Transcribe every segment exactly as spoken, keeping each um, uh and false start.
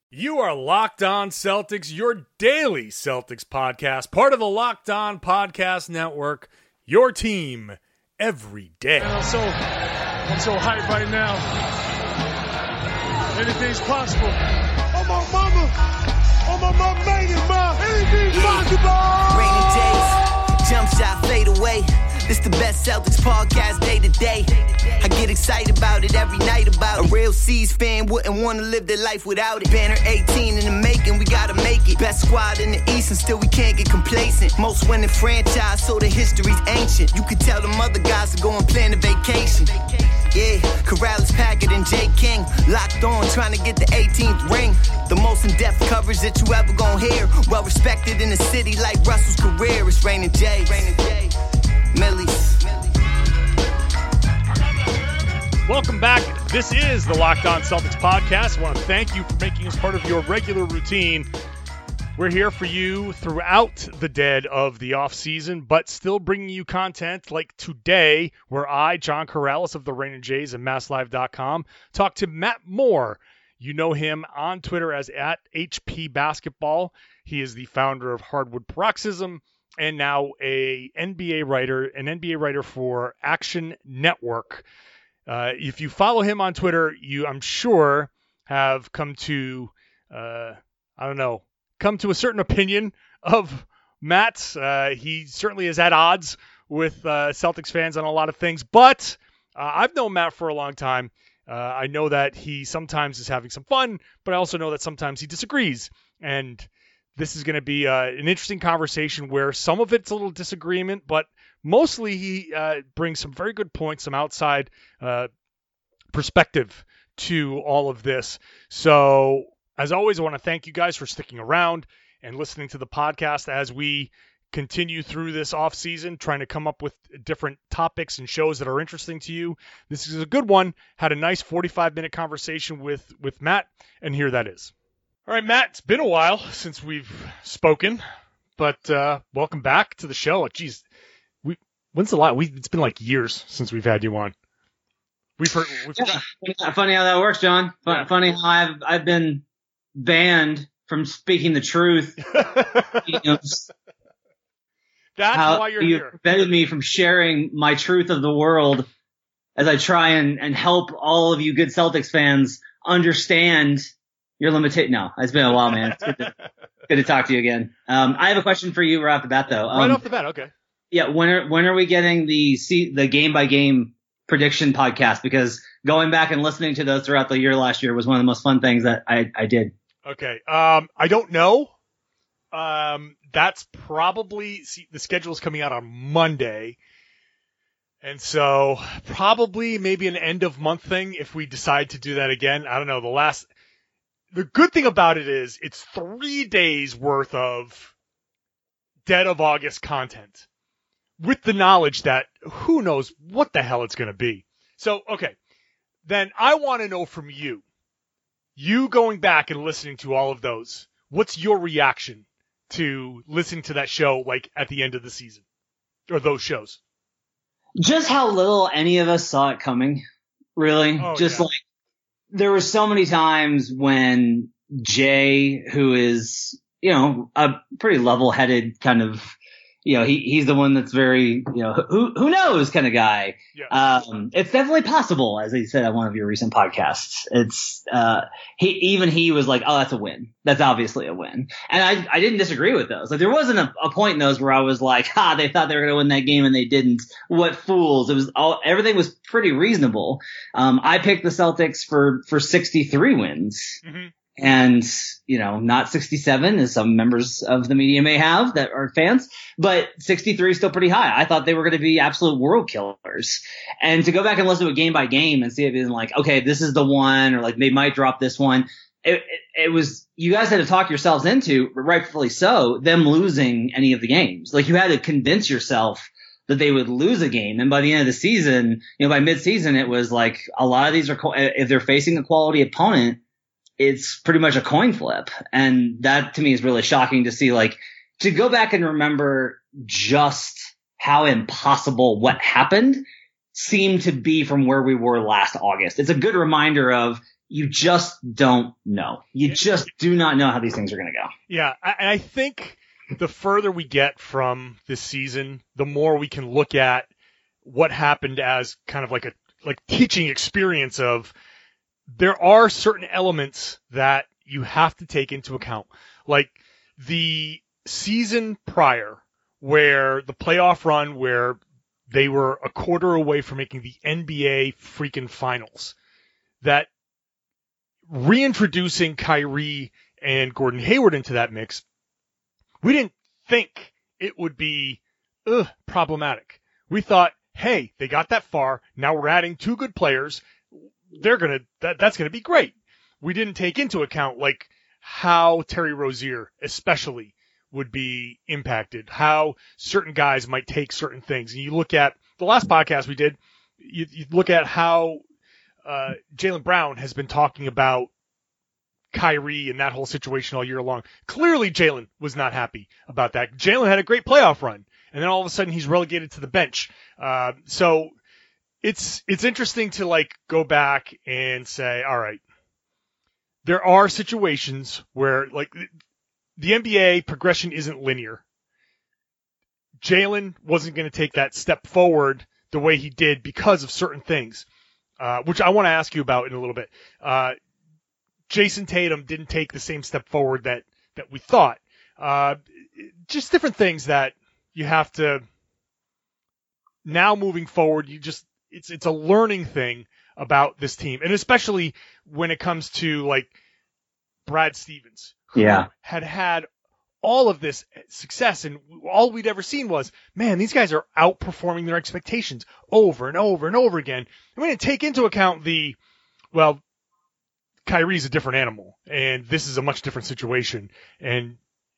You are Locked On Celtics, your daily Celtics podcast, part of the Locked On Podcast Network, your team every day. Man, I'm so, I'm so hyped right now. Anything's possible. Oh, my mama. Oh, my mama made it, ma. Anything's possible. Rainy days, jump shot, fade away. This the best Celtics podcast day to day. I get excited about it every night about it. A real C's fan wouldn't want to live their life without it. Banner eighteen in the making, we gotta make it. Best squad in the East and still we can't get complacent. Most winning franchise, so the history's ancient. You could tell them other guys to go and plan a vacation. Yeah, Corrales, Packard, and Jay King locked on, trying to get the eighteenth ring. The most in-depth coverage that you ever gonna hear. Well respected in the city like Russell's career. It's Rainin' J. Rainin' J. Millie's. Welcome back. This is the Locked On Celtics podcast. I want to thank you for making us part of your regular routine. We're here for you throughout the dead of the offseason, but still bringing you content like today, where I, John Corrales of the Rainin' Jays and Mass Live dot com, talk to Matt Moore. You know him on Twitter as at H P Basketball. He is the founder of Hardwood Paroxysm and now a N B A writer, an N B A writer for Action Network. Uh, if you follow him on Twitter, you, I'm sure, have come to, uh, I don't know, come to a certain opinion of Matt. Uh, he certainly is at odds with uh, Celtics fans on a lot of things, but uh, I've known Matt for a long time. Uh, I know that he sometimes is having some fun, but I also know that sometimes he disagrees. And this is going to be uh, an interesting conversation where some of it's a little disagreement, but mostly he uh, brings some very good points, some outside uh, perspective to all of this. So, as always, I want to thank you guys for sticking around and listening to the podcast as we continue through this off season, trying to come up with different topics and shows that are interesting to you. This is a good one. Had a nice forty-five minute conversation with, with Matt, and here that is. All right, Matt, it's been a while since we've spoken, but uh, welcome back to the show. Jeez, we when's the last? We it's been like years since we've had you on. We've heard. We've yeah, funny how that works, John. Fun, yeah. Funny how I've I've been banned from speaking the truth. You know, That's how why you're you here. Prevented me from sharing my truth of the world as I try and, and help all of you good Celtics fans understand your limitation. No, it's been a while, man. It's good to, good to talk to you again. Um, I have a question for you right off the bat, though. Um, right off the bat, okay. Yeah, when are when are we getting the the game by game prediction podcast? Because going back and listening to those throughout the year last year was one of the most fun things that I I did. Okay, um, I don't know. Um, that's probably see, the schedule is coming out on Monday, and so probably maybe an end of month thing if we decide to do that again. I don't know. The last. The good thing about it is it's three days worth of dead of August content with the knowledge that who knows what the hell it's going to be. So, okay, then I want to know from you, you going back and listening to all of those, what's your reaction to listening to that show like at the end of the season or those shows? Just how little any of us saw it coming, really. Oh, Just yeah. like, there were so many times when Jay, who is, you know, a pretty level-headed kind of, you know, he he's the one that's very, you know, who who knows kind of guy. Yeah. Um, it's definitely possible, as he said on one of your recent podcasts. It's uh, he even he was like, oh, that's a win. That's obviously a win. And I I didn't disagree with those. Like there wasn't a, a point in those where I was like, ha, they thought they were going to win that game and they didn't. What fools! It was all everything was pretty reasonable. Um, I picked the Celtics for for sixty-three wins. Mm-hmm. And, you know, not sixty-seven, as some members of the media may have that are fans, but sixty-three is still pretty high. I thought they were going to be absolute world killers. And to go back and listen to it game by game and see if it's like, okay, this is the one, or like they might drop this one. It, it, it was, you guys had to talk yourselves into, rightfully so, them losing any of the games. Like you had to convince yourself that they would lose a game. And by the end of the season, you know, by mid-season, it was like a lot of these are, if they're facing a quality opponent, it's pretty much a coin flip. And that to me is really shocking to see, like, to go back and remember just how impossible what happened seemed to be from where we were last August. It's a good reminder of you just don't know. You just do not know how these things are going to go. Yeah, and I think the further we get from this season, the more we can look at what happened as kind of like a like teaching experience of there are certain elements that you have to take into account. Like the season prior where the playoff run where they were a quarter away from making the N B A freaking finals, that reintroducing Kyrie and Gordon Hayward into that mix, we didn't think it would be ugh, problematic. We thought, hey, they got that far. Now we're adding two good players. They're gonna that, that's gonna be great. We didn't take into account like how Terry Rozier especially would be impacted, how certain guys might take certain things. And you look at the last podcast we did, you, you look at how uh, Jaylen Brown has been talking about Kyrie and that whole situation all year long. Clearly Jaylen was not happy about that. Jaylen had a great playoff run, and then all of a sudden he's relegated to the bench. Uh, so it's it's interesting to like go back and say, all right, there are situations where like the N B A progression isn't linear. Jaylen wasn't going to take that step forward the way he did because of certain things, uh, which I want to ask you about in a little bit. Uh, Jason Tatum didn't take the same step forward that, that we thought. Uh, just different things that you have to now moving forward. You just, it's, it's a learning thing about this team. And especially when it comes to like Brad Stevens, who yeah. had had all of this success, and all we'd ever seen was, man, these guys are outperforming their expectations over and over and over again. And we didn't take into account the, well, Kyrie's a different animal, and this is a much different situation. And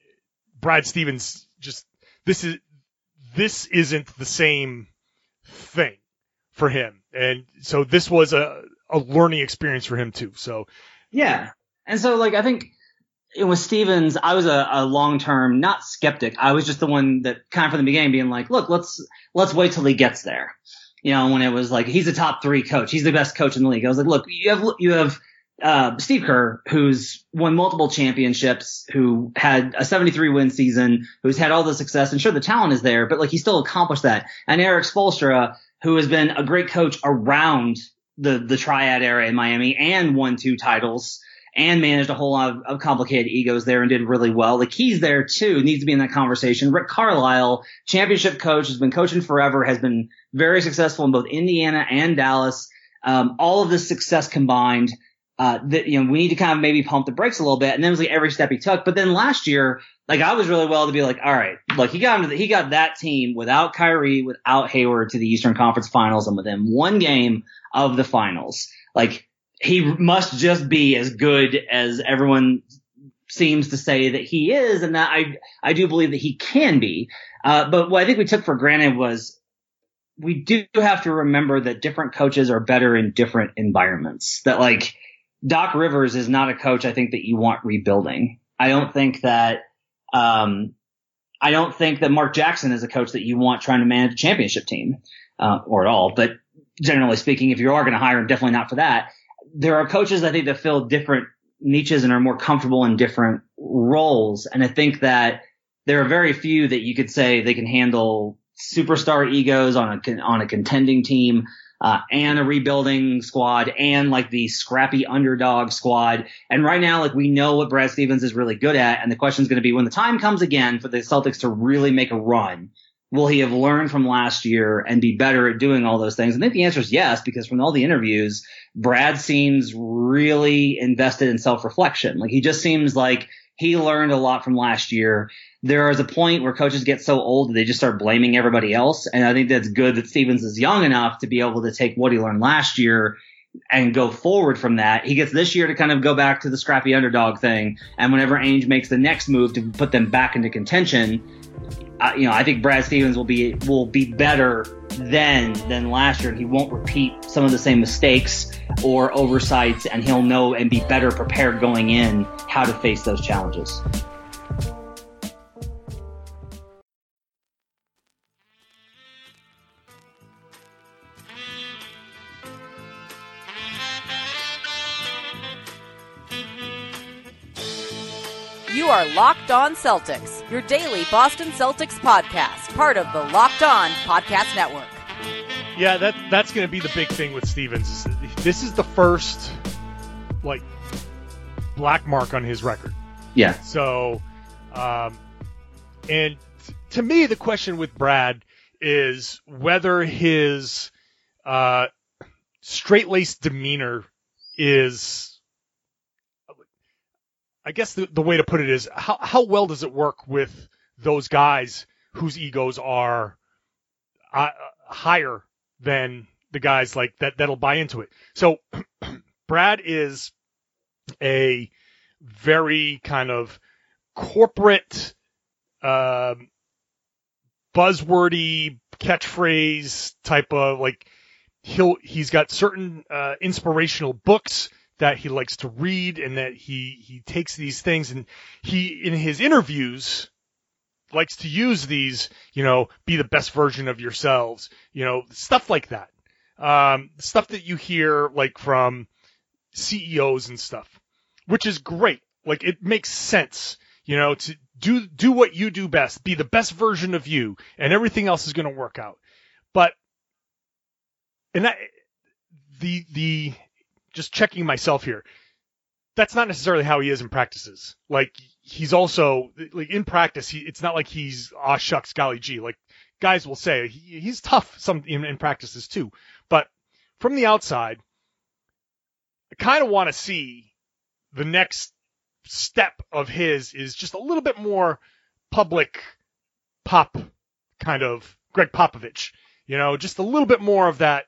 Brad Stevens just, this is, this isn't the same thing for him. And so this was a, a learning experience for him too. So, yeah. And so like, I think it was Stevens. I was a, a long-term, not skeptic. I was just the one that kind of from the beginning being like, look, let's, let's wait till he gets there. You know, when it was like, he's a top three coach. He's the best coach in the league. I was like, look, you have, you have, Uh, Steve Kerr, who's won multiple championships, who had a seventy-three win season, who's had all the success, and sure, the talent is there, but like he still accomplished that. And Eric Spoelstra, who has been a great coach around the, the triad era in Miami and won two titles and managed a whole lot of, of complicated egos there and did really well. Like he's there too, needs to be in that conversation. Rick Carlisle, championship coach, has been coaching forever, has been very successful in both Indiana and Dallas. Um, all of this success combined. Uh, that, you know, we need to kind of maybe pump the brakes a little bit. And then it was like every step he took. But then last year, like I was really well to be like, all right, look, he got into the, he got that team without Kyrie, without Hayward to the Eastern Conference Finals, and within one game of the finals. Like he must just be as good as everyone seems to say that he is. And that I, I do believe that he can be. Uh, but what I think we took for granted was we do have to remember that different coaches are better in different environments. That like, Doc Rivers is not a coach I think that you want rebuilding. I don't think that um I don't think that Mark Jackson is a coach that you want trying to manage a championship team uh, or at all. But generally speaking, if you are going to hire him, definitely not for that. There are coaches I think that fill different niches and are more comfortable in different roles. And I think that there are very few that you could say they can handle superstar egos on a on a contending team. Uh, and a rebuilding squad and like the scrappy underdog squad. And right now, like we know what Brad Stevens is really good at. And the question is going to be when the time comes again for the Celtics to really make a run, will he have learned from last year and be better at doing all those things? And I think the answer is yes, because from all the interviews, Brad seems really invested in self-reflection. Like he just seems like he learned a lot from last year. There is a point where coaches get so old that they just start blaming everybody else. And I think that's good that Stevens is young enough to be able to take what he learned last year and go forward from that. He gets this year to kind of go back to the scrappy underdog thing. And whenever Ainge makes the next move to put them back into contention, uh, you know, I think Brad Stevens will be, will be better then than last year. And he won't repeat some of the same mistakes or oversights, and he'll know and be better prepared going in how to face those challenges. You are Locked On Celtics, your daily Boston Celtics podcast, part of the Locked On Podcast Network. Yeah, that that's going to be the big thing with Stevens. This is the first, like, black mark on his record. Yeah. So, um, and t- to me, the question with Brad is whether his uh, straight-laced demeanor is, I guess the, the way to put it is, how, how well does it work with those guys whose egos are uh, higher than the guys like that that'll buy into it. So Brad is a very kind of corporate, um, buzzwordy catchphrase type of, like, he'll he's got certain uh, inspirational books that he likes to read, and that he he takes these things and he in his interviews likes to use these, you know, be the best version of yourselves, you know, stuff like that. Um, stuff that you hear like from C E Os and stuff, which is great. Like, it makes sense, you know, to do, do what you do best, be the best version of you, and everything else is going to work out. But, and that, the, the, just checking myself here, that's not necessarily how he is in practices. Like, he's also, like, in practice, he, it's not like he's, aw shucks, golly gee. Like, guys will say, he, he's tough some in, in practices too. But from the outside, I kind of want to see the next step of his is just a little bit more public pop kind of Greg Popovich, you know, just a little bit more of that,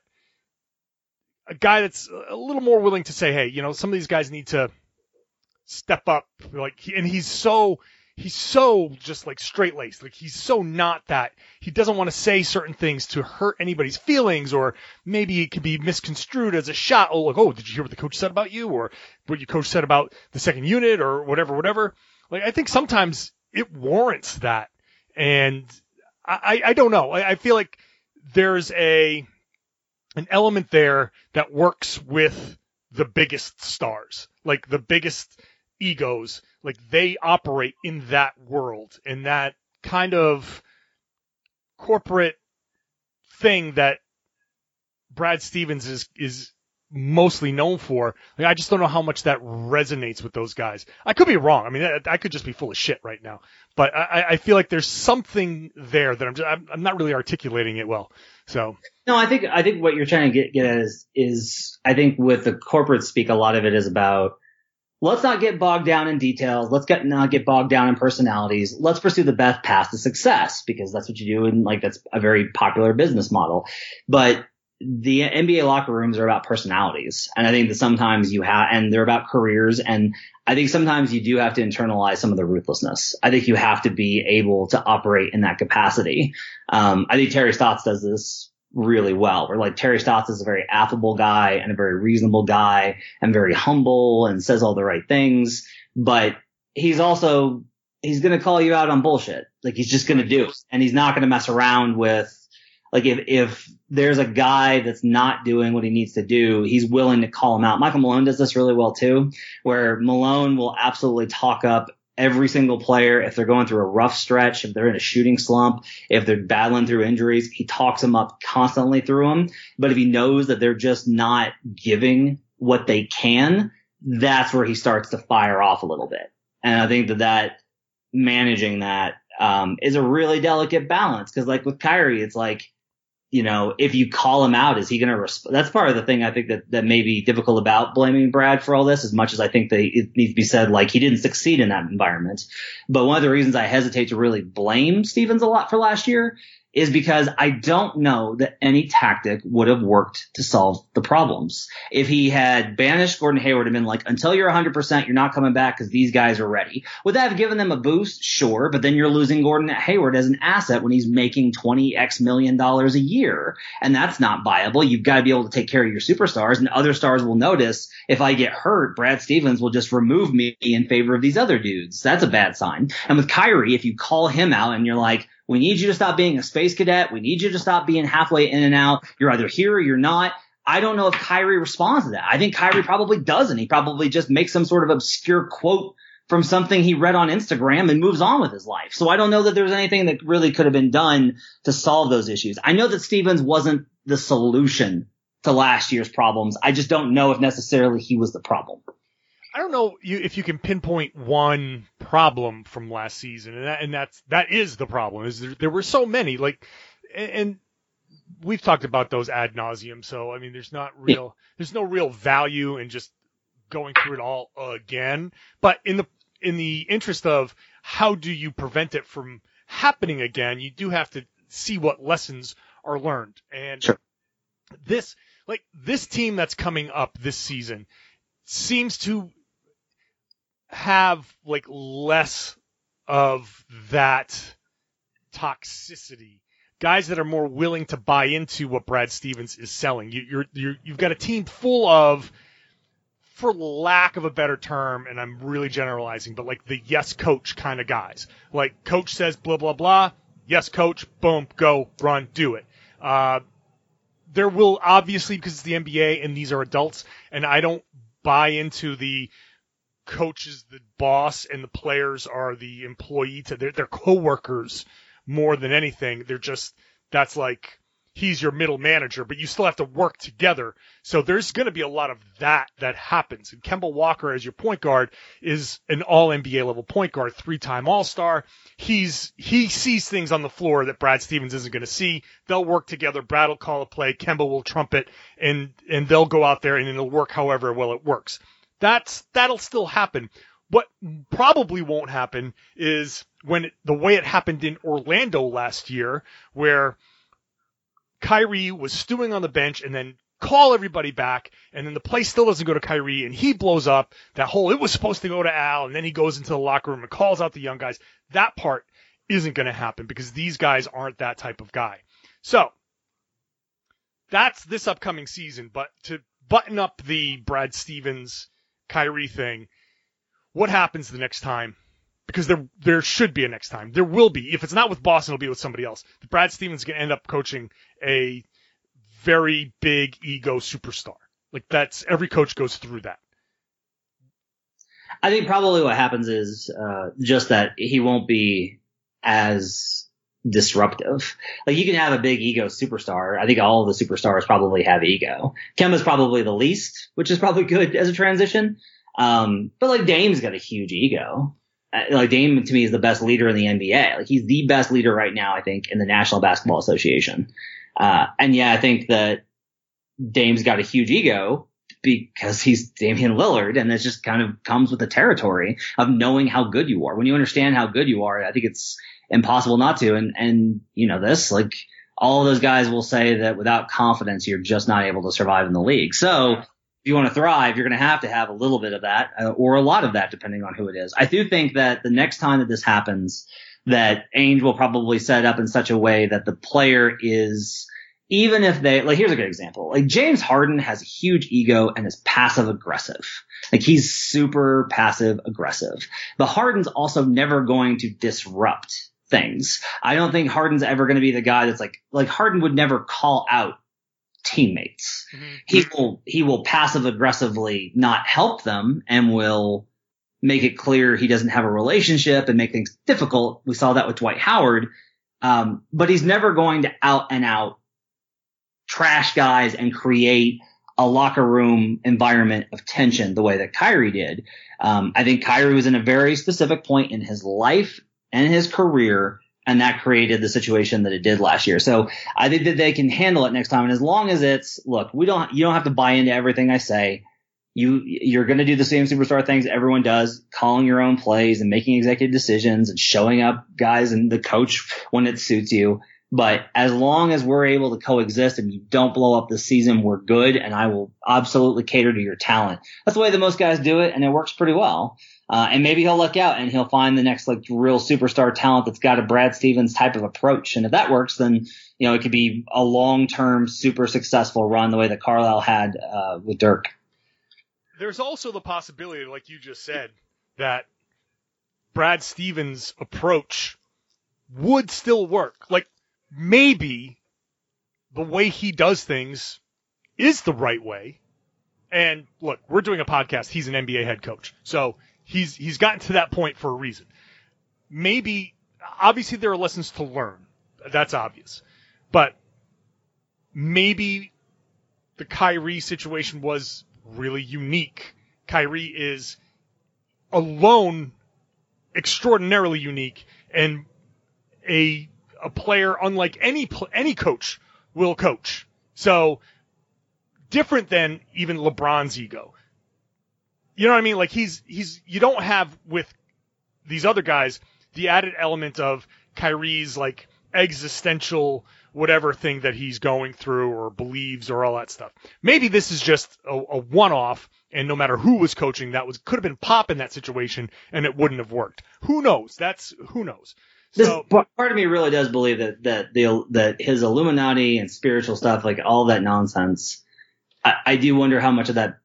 a guy that's a little more willing to say, hey, you know, some of these guys need to step up. Like, he, and he's so, he's so just like straight laced. Like, he's so not that. He doesn't want to say certain things to hurt anybody's feelings, or maybe it could be misconstrued as a shot. Oh, like, oh, did you hear what the coach said about you, or what your coach said about the second unit, or whatever, whatever. Like, I think sometimes it warrants that. And I, I don't know. I, I feel like there's a, an element there that works with the biggest stars, like the biggest egos. Like, they operate in that world, in that kind of corporate thing that Brad Stevens is, is mostly known for. Like, I just don't know how much that resonates with those guys. I could be wrong. I mean, I, I could just be full of shit right now, but I, I feel like there's something there that I'm just, I'm, I'm not really articulating it well. So. No, I think, I think what you're trying to get, get at is, is I think with the corporate speak, a lot of it is about, let's not get bogged down in details. Let's get not get bogged down in personalities. Let's pursue the best path to success, because that's what you do. And, like, that's a very popular business model. But the N B A locker rooms are about personalities. And I think that sometimes you have, and they're about careers. And I think sometimes you do have to internalize some of the ruthlessness. I think you have to be able to operate in that capacity. Um, I think Terry Stotts does this really well. Where, like, Terry Stotts is a very affable guy and a very reasonable guy and very humble and says all the right things, but he's also, he's going to call you out on bullshit. Like, he's just going to do it, and he's not going to mess around with, like, if, if there's a guy that's not doing what he needs to do, he's willing to call him out. Michael Malone does this really well too, where Malone will absolutely talk up every single player. If they're going through a rough stretch, if they're in a shooting slump, if they're battling through injuries, he talks them up constantly through them. But if he knows that they're just not giving what they can, that's where he starts to fire off a little bit. And I think that that managing that um, is a really delicate balance. Cause, like, with Kyrie, it's like, you know, if you call him out, is he going to respond? That's part of the thing I think that, that may be difficult about blaming Brad for all this, as much as I think that it needs to be said, like, he didn't succeed in that environment. But one of the reasons I hesitate to really blame Stevens a lot for last year is because I don't know that any tactic would have worked to solve the problems. If he had banished Gordon Hayward and been like, until you're one hundred percent, you're not coming back because these guys are ready. Would that have given them a boost? Sure. But then you're losing Gordon Hayward as an asset when he's making twenty X million dollars a year. And that's not viable. You've got to be able to take care of your superstars, and other stars will notice if I get hurt, Brad Stevens will just remove me in favor of these other dudes. That's a bad sign. And with Kyrie, if you call him out and you're like, we need you to stop being a space cadet. We need you to stop being halfway in and out. You're either here or you're not. I don't know if Kyrie responds to that. I think Kyrie probably doesn't. He probably just makes some sort of obscure quote from something he read on Instagram and moves on with his life. So I don't know that there's anything that really could have been done to solve those issues. I know that Stevens wasn't the solution to last year's problems. I just don't know if necessarily he was the problem. I don't know you, if you can pinpoint one problem from last season, and that, and that's that is the problem. Is there, there were so many, like, and, and we've talked about those ad nauseum. So I mean, there's not real, there's no real value in just going through it all again. But in the in the interest of how do you prevent it from happening again, you do have to see what lessons are learned. And sure. this, like this team that's coming up this season, seems to have like less of that toxicity. Guys that are more willing to buy into what Brad Stevens is selling. You, you're, you're, you've got a team full of, for lack of a better term, and I'm really generalizing, but like the yes coach kind of guys. Like coach says blah, blah, blah. Yes coach, boom, go, run, do it. Uh, there will obviously, because it's the N B A and these are adults, and I don't buy into the coach is the boss and the players are the employee to their, their coworkers more than anything. They're just, that's like, he's your middle manager, but you still have to work together. So there's going to be a lot of that that happens. And Kemba Walker as your point guard is an all N B A level point guard, three-time All-Star. He's, he sees things on the floor that Brad Stevens isn't going to see. They'll work together. Brad will call a play. Kemba will trumpet and, and they'll go out there and it'll work however well it works. That's, that'll still happen. What probably won't happen is when it, the way it happened in Orlando last year, where Kyrie was stewing on the bench and then call everybody back, and then the play still doesn't go to Kyrie, and he blows up that whole, it was supposed to go to Al, and then he goes into the locker room and calls out the young guys. That part isn't going to happen because these guys aren't that type of guy. So that's this upcoming season, but to button up the Brad Stevens Kyrie thing, what happens the next time? Because there there should be a next time. There will be. If it's not with Boston, it'll be with somebody else. Brad Stevens is going to end up coaching a very big ego superstar. Like that's, every coach goes through that. I think probably what happens is uh, just that he won't be as disruptive. Like you can have a big ego superstar. I think all of the superstars probably have ego. Kemba's probably the least, which is probably good as a transition. Um, but like Dame's got a huge ego. Like Dame to me is the best leader in the N B A. Like he's the best leader right now, I think, in the National Basketball Association. Uh, and yeah, I think that Dame's got a huge ego because he's Damian Lillard, and it just kind of comes with the territory of knowing how good you are. When you understand how good you are, I think it's impossible not to. And, and, you know, this, like all of those guys will say that without confidence, you're just not able to survive in the league. So if you want to thrive, you're going to have to have a little bit of that uh, or a lot of that, depending on who it is. I do think that the next time that this happens, that Ainge will probably set it up in such a way that the player is, even if they, like, here's a good example. Like James Harden has a huge ego and is passive aggressive. Like he's super passive aggressive. But Harden's also never going to disrupt things. I don't think Harden's ever going to be the guy that's like, like Harden would never call out teammates. Mm-hmm. He will, he will passive aggressively not help them and will make it clear he doesn't have a relationship and make things difficult. We saw that with Dwight Howard. Um, but he's never going to out and out trash guys and create a locker room environment of tension the way that Kyrie did. Um, I think Kyrie was in a very specific point in his life and his career, and that created the situation that it did last year. So I think that they can handle it next time. And as long as it's, look, we don't, you don't have to buy into everything I say. You, you're going to do the same superstar things everyone does, calling your own plays and making executive decisions and showing up guys and the coach when it suits you. But as long as we're able to coexist and you don't blow up the season, we're good. And I will absolutely cater to your talent. That's the way that most guys do it. And it works pretty well. Uh, and maybe he'll luck out and he'll find the next like real superstar talent that's got a Brad Stevens type of approach. And if that works, then, you know, it could be a long-term super successful run the way that Carlisle had, uh, with Dirk. There's also the possibility, like you just said, that Brad Stevens' approach would still work. Like, maybe the way he does things is the right way. And look, we're doing a podcast. He's an N B A head coach. So he's he's gotten to that point for a reason. Maybe, obviously, there are lessons to learn. That's obvious. But maybe the Kyrie situation was really unique. Kyrie is alone extraordinarily unique, and a a player unlike any any coach will coach. So different than even LeBron's ego. You know what I mean? Like he's he's you don't have with these other guys the added element of Kyrie's like existential whatever thing that he's going through or believes or all that stuff. Maybe this is just a, a one-off, and no matter who was coaching, that was could have been Pop in that situation, and it wouldn't have worked. Who knows? That's who knows. So, this, part of me really does believe that that the that his Illuminati and spiritual stuff, like all that nonsense, I, I do wonder how much of that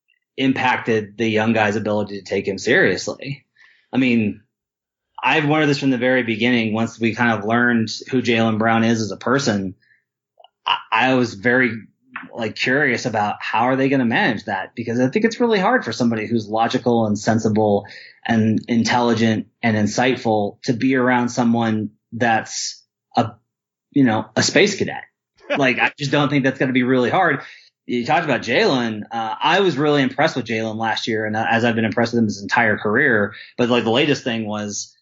impacted the young guy's ability to take him seriously. I mean, I've wondered this from the very beginning. Once we kind of learned who Jaylen Brown is as a person, I, I was very like curious about how are they going to manage that, because I think it's really hard for somebody who's logical and sensible and intelligent and insightful to be around someone that's a, you know, a space cadet. Like, I just don't think that's going to be really hard. You talked about Jaylen. Uh, I was really impressed with Jaylen last year, and as I've been impressed with him his entire career. But like the latest thing was,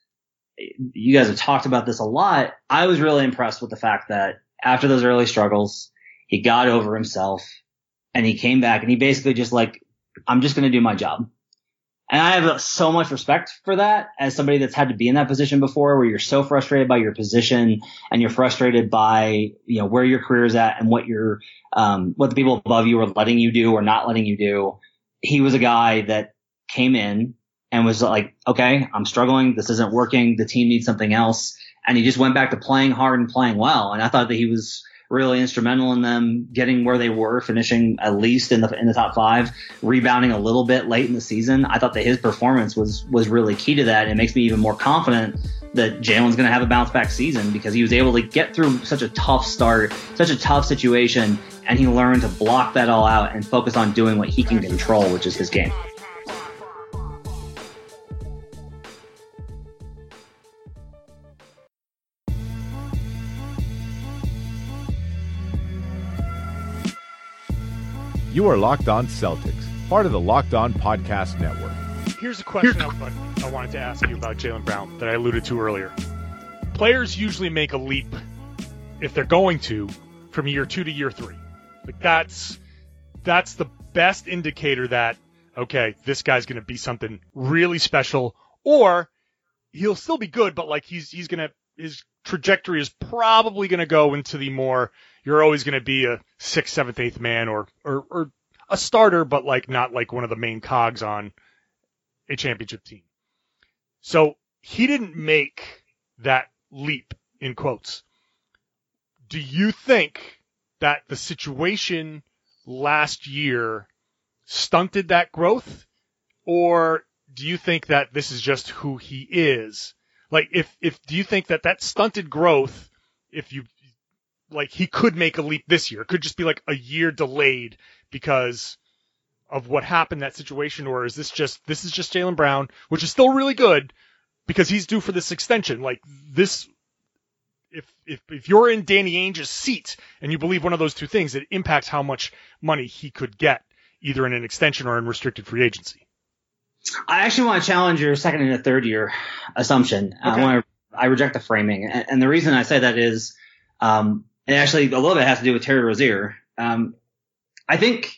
you guys have talked about this a lot. I was really impressed with the fact that after those early struggles, he got over himself and he came back and he basically just like, I'm just going to do my job. And I have so much respect for that as somebody that's had to be in that position before, where you're so frustrated by your position and you're frustrated by, you know, where your career is at and what your, um, what the people above you are letting you do or not letting you do. He was a guy that came in and was like, okay, I'm struggling. This isn't working. The team needs something else. And he just went back to playing hard and playing well. And I thought that he was really instrumental in them getting where they were, finishing at least in the in the top five, rebounding a little bit late in the season. I thought that his performance was was really key to that. It makes me even more confident that Jaylen's going to have a bounce back season, because he was able to get through such a tough start, such a tough situation, and he learned to block that all out and focus on doing what he can control, which is his game. You are Locked On Celtics, part of the Locked On Podcast Network. Here's a question I, I wanted to ask you about Jaylen Brown that I alluded to earlier. Players usually make a leap, if they're going to, from year two to year three. Like that's that's the best indicator that, okay, this guy's going to be something really special, or he'll still be good, but like he's he's going to his trajectory is probably going to go into the more, you're always going to be a sixth, seventh, eighth man, or, or or a starter, but like not like one of the main cogs on a championship team. So he didn't make that leap, in quotes. Do you think that the situation last year stunted that growth, or do you think that this is just who he is? Like, if if do you think that that stunted growth, if you like, he could make a leap this year, it could just be like a year delayed because of what happened, that situation, or is this just this is just Jaylen Brown, which is still really good because he's due for this extension? Like this, if if if you're in Danny Ainge's seat and you believe one of those two things, it impacts how much money he could get, either in an extension or in restricted free agency. I actually want to challenge your second and a third year assumption. Okay. I want to, I reject the framing. And, and the reason I say that is, um, it actually a little bit has to do with Terry Rozier. Um, I think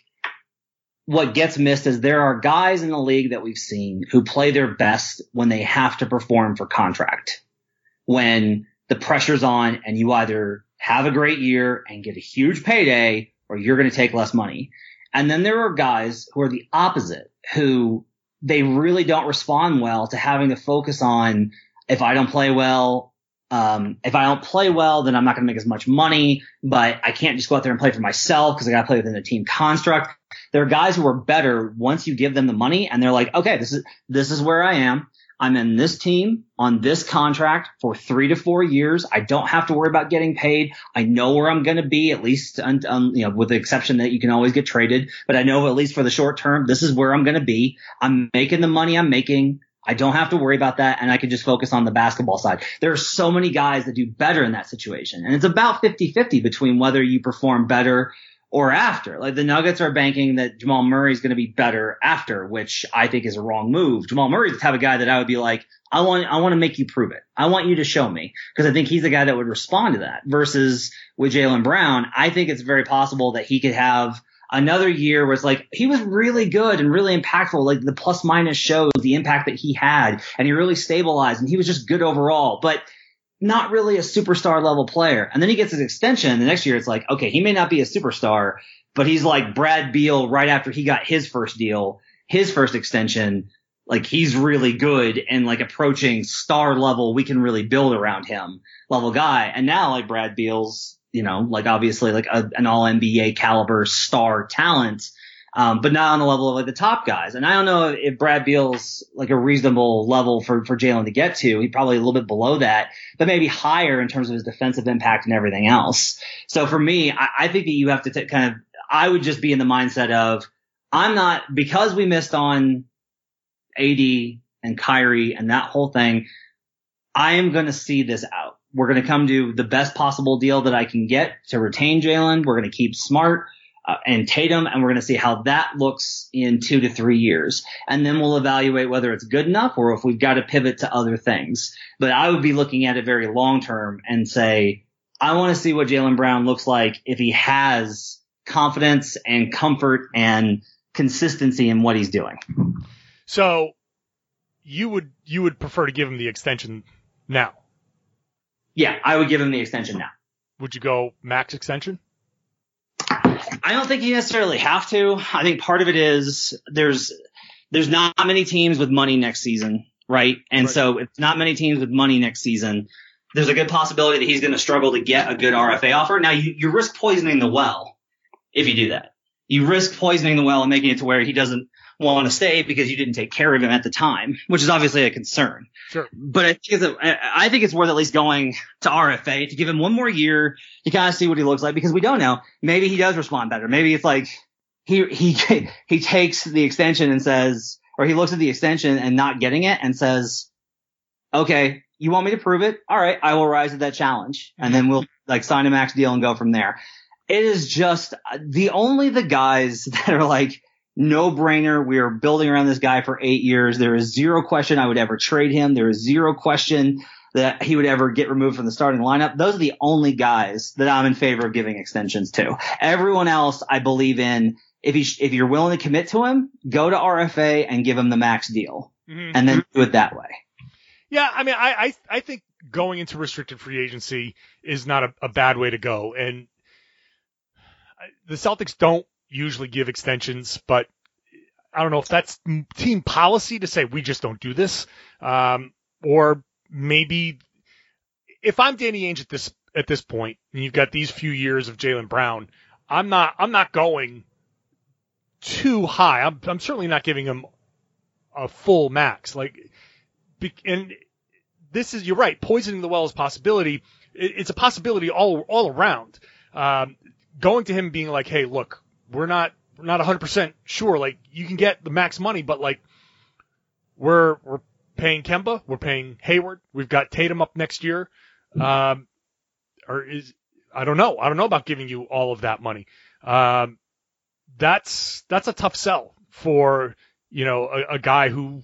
what gets missed is there are guys in the league that we've seen who play their best when they have to perform for contract, when the pressure's on and you either have a great year and get a huge payday or you're going to take less money. And then there are guys who are the opposite, who they really don't respond well to having to focus on, if I don't play well, um, if I don't play well, then I'm not going to make as much money, but I can't just go out there and play for myself because I got to play within a team construct. There are guys who are better once you give them the money and they're like, okay, this is, this is where I am. I'm in this team on this contract for three to four years. I don't have to worry about getting paid. I know where I'm going to be, at least, um, you know, with the exception that you can always get traded. But I know at least for the short term, this is where I'm going to be. I'm making the money I'm making. I don't have to worry about that, and I can just focus on the basketball side. There are so many guys that do better in that situation, and it's about fifty-fifty between whether you perform better or after. Like the Nuggets are banking that Jamal Murray is going to be better after, which I think is a wrong move. Jamal Murray is the type of guy that I would be like, I want, I want to make you prove it. I want you to show me, because I think he's the guy that would respond to that. Versus with Jaylen Brown, I think it's very possible that he could have another year where it's like he was really good and really impactful. Like the plus minus shows the impact that he had, and he really stabilized, and he was just good overall, but not really a superstar level player. And then he gets his extension. The next year it's like, okay, he may not be a superstar, but he's like Brad Beal right after he got his first deal, his first extension. Like he's really good and like approaching star level. We can really build around him level guy. And now like Brad Beal's, you know, like obviously like a, an all N B A caliber star talent, um, but not on the level of like the top guys. And I don't know if Brad Beal's like a reasonable level for, for Jaylen to get to. He's probably a little bit below that, but maybe higher in terms of his defensive impact and everything else. So for me, I, I think that you have to t- kind of, I would just be in the mindset of, I'm not, because we missed on A D and Kyrie and that whole thing, I am going to see this out. We're going to come to the best possible deal that I can get to retain Jaylen. We're going to keep Smart uh, and Tatum, and we're going to see how that looks in two to three years. And then we'll evaluate whether it's good enough or if we've got to pivot to other things. But I would be looking at it very long term and say, I want to see what Jaylen Brown looks like if he has confidence and comfort and consistency in what he's doing. So you would you would prefer to give him the extension now? Yeah, I would give him the extension now. Would you go max extension? I don't think you necessarily have to. I think part of it is there's there's not many teams with money next season, right? And right. So if not many teams with money next season, there's a good possibility that he's going to struggle to get a good R F A offer. Now, you, you risk poisoning the well if you do that. You risk poisoning the well and making it to where he doesn't want to stay because you didn't take care of him at the time, which is obviously a concern. Sure. But I think it's, a, I think it's worth at least going to R F A to give him one more year to kind of see what he looks like, because we don't know. Maybe he does respond better. Maybe it's like he he he takes the extension and says, or he looks at the extension and not getting it and says, okay, you want me to prove it? All right, I will rise to that challenge. And then we'll like sign a max deal and go from there. It is just the only the guys that are like, no brainer. We are building around this guy for eight years. There is zero question I would ever trade him. There is zero question that he would ever get removed from the starting lineup. Those are the only guys that I'm in favor of giving extensions to. Everyone else I believe in. If you, if you're willing to commit to him, go to R F A and give him the max deal, mm-hmm. and then do it that way. Yeah. I mean, I, I, I think going into restricted free agency is not a, a bad way to go. And the Celtics don't usually give extensions, but I don't know if that's team policy to say we just don't do this, um, or maybe if I'm Danny Ainge at this at this point, and you've got these few years of Jaylen Brown, I'm not I'm not going too high. I'm I'm certainly not giving him a full max. Like, and this is you're right. Poisoning the well is a possibility. It's a possibility all all around. Um, going to him being like, hey, look, we're not we're not one hundred percent sure. Like, you can get the max money, but like we're we're paying Kemba, we're paying Hayward, we've got Tatum up next year. Um, or is I don't know. I don't know about giving you all of that money. Um, that's that's a tough sell for, you know, a, a guy who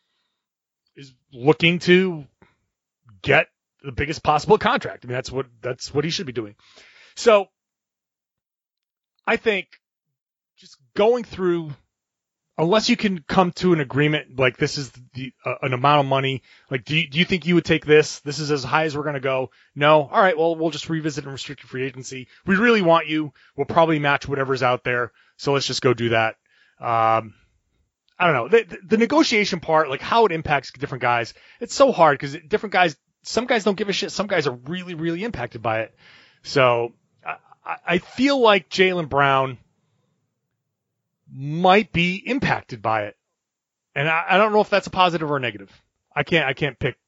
is looking to get the biggest possible contract. I mean, that's what that's what he should be doing. So I think just going through, unless you can come to an agreement, like this is the, uh, an amount of money, like do you, do you think you would take this? This is as high as we're going to go. No. All right. Well, we'll just revisit in restricted free agency. We really want you. We'll probably match whatever's out there. So let's just go do that. Um, I don't know. The, the negotiation part, like how it impacts different guys, it's so hard because different guys, some guys don't give a shit. Some guys are really, really impacted by it. So I, I feel like Jaylen Brown might be impacted by it. And I, I don't know if that's a positive or a negative. I I can't I can't pick.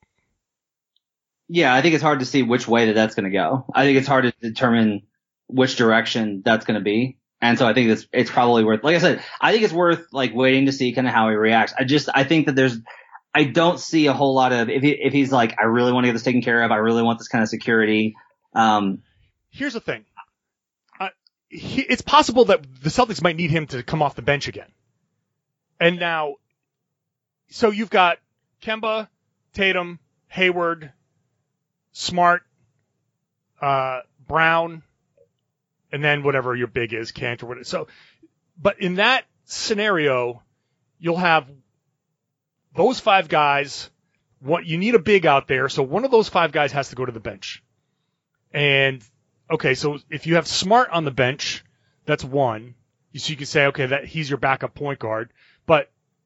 Yeah, I think it's hard to see which way that that's going to go. I think it's hard to determine which direction that's going to be. And so I think it's it's probably worth, like I said, I think it's worth like waiting to see kind of how he reacts. I just I think that there's I don't see a whole lot of if he if he's like, I really want to get this taken care of, I really want this kind of security. Um, Here's the thing. Uh, he, it's possible that the Celtics might need him to come off the bench again. And now, so you've got Kemba, Tatum, Hayward, Smart, uh, Brown, and then whatever your big is, Kant or whatever. So, but in that scenario, you'll have those five guys. What you need a big out there, so one of those five guys has to go to the bench. And okay, so if you have Smart on the bench, that's one. So you can say, okay, that he's your backup point guard. But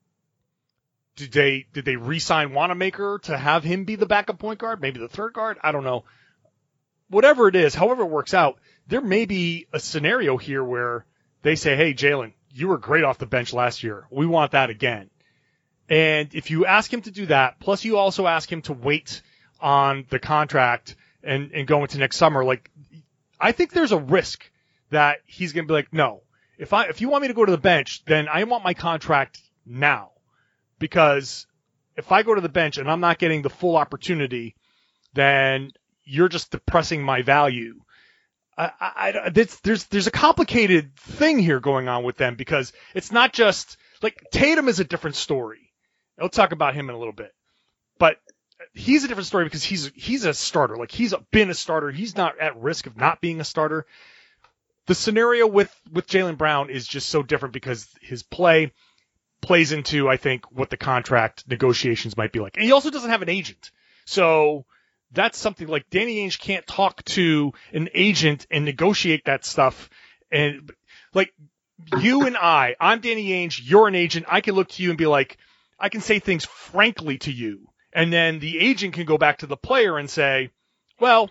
did they did they re-sign Wanamaker to have him be the backup point guard? Maybe the third guard? I don't know. Whatever it is, however it works out, there may be a scenario here where they say, hey, Jalen, you were great off the bench last year. We want that again. And if you ask him to do that, plus you also ask him to wait on the contract and, and go into next summer, like, I think there's a risk that he's going to be like, no, if I, if you want me to go to the bench, then I want my contract now, because if I go to the bench and I'm not getting the full opportunity, then you're just depressing my value. I, I, I there's, there's, there's a complicated thing here going on with them, because it's not just like Tatum is a different story. I'll talk about him in a little bit, but he's a different story because he's, he's a starter. Like, he's been a starter. He's not at risk of not being a starter. The scenario with, with Jaylen Brown is just so different because his play plays into, I think, what the contract negotiations might be like. And he also doesn't have an agent. So that's something like Danny Ainge can't talk to an agent and negotiate that stuff. And like you and I, I'm Danny Ainge, you're an agent. I can look to you and be like, I can say things frankly to you. And then the agent can go back to the player and say, well,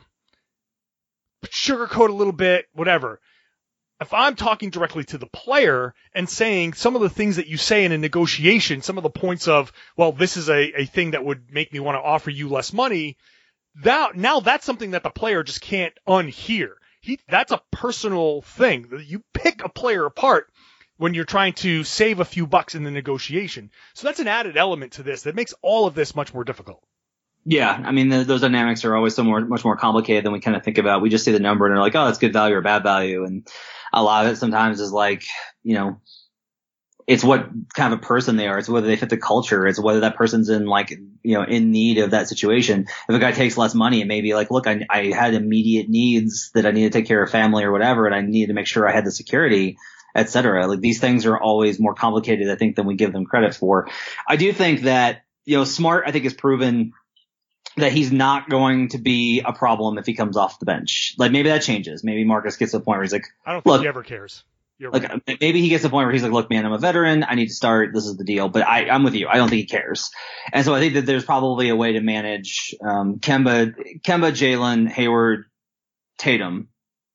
sugarcoat a little bit, whatever. If I'm talking directly to the player and saying some of the things that you say in a negotiation, some of the points of, well, this is a, a thing that would make me want to offer you less money, that, now that's something that the player just can't unhear. He, that's a personal thing. You pick a player apart when you're trying to save a few bucks in the negotiation. So that's an added element to this that makes all of this much more difficult. Yeah, I mean, the, those dynamics are always so more, much more complicated than we kind of think about. We just see the number and they're like, oh, that's good value or bad value. And a lot of it sometimes is like, you know, it's what kind of a person they are. It's whether they fit the culture. It's whether that person's in like, you know, in need of that situation. If a guy takes less money, it may be like, look, I, I had immediate needs that I need to take care of family or whatever, and I needed to make sure I had the security, et cetera. Like, these things are always more complicated, I think, than we give them credit for. I do think that, you know, Smart, I think, has proven that he's not going to be a problem if he comes off the bench. Like, maybe that changes. Maybe Marcus gets to the point where he's like, I don't think look, he ever cares. You're like, right. Maybe he gets to the point where he's like, look, man, I'm a veteran. I need to start. This is the deal. But I, I'm with you. I don't think he cares. And so I think that there's probably a way to manage, um, Kemba, Kemba, Jalen, Hayward, Tatum,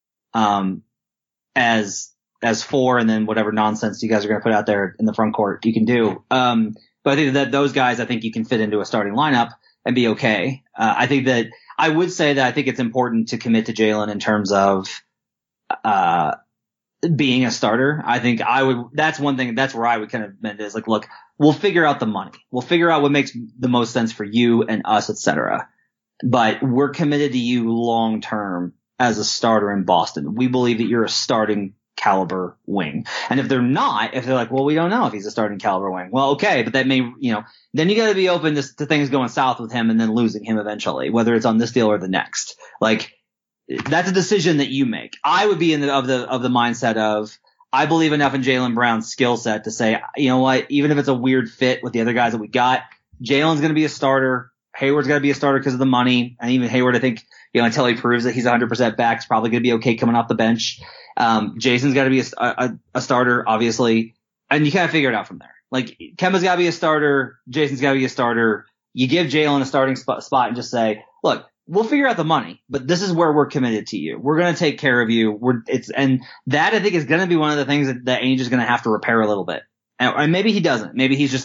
um, as, as four, and then whatever nonsense you guys are going to put out there in the front court you can do. Um, but I think that those guys, I think you can fit into a starting lineup and be okay. Uh, I think that I would say that I think it's important to commit to Jalen in terms of, uh, being a starter. I think I would, that's one thing, that's where I would kind of meant is like, look, we'll figure out the money. We'll figure out what makes the most sense for you and us, et cetera. But we're committed to you long term as a starter in Boston. We believe that you're a starting caliber wing. And if they're not, if they're like, well, we don't know if he's a starting caliber wing. Well, okay, but that may, you know, then you got to be open to, to things going south with him and then losing him eventually, whether it's on this deal or the next. Like, that's a decision that you make. I would be in the, of the, of the mindset of, I believe enough in Jaylen Brown's skill set to say, you know what, even if it's a weird fit with the other guys that we got, Jalen's going to be a starter. Hayward's got to be a starter because of the money. And even Hayward, I think, you know, until he proves that he's one hundred percent back, is probably going to be okay coming off the bench. Um, Jason's got to be a, a, a starter, obviously. And you kind of figure it out from there. Like, Kemba's got to be a starter. Jason's got to be a starter. You give Jalen a starting spot, spot and just say, look, we'll figure out the money, but this is where we're committed to you. We're going to take care of you. We're, it's, and that I think is going to be one of the things that, that Ainge is going to have to repair a little bit. And, and maybe he doesn't. Maybe he's just like,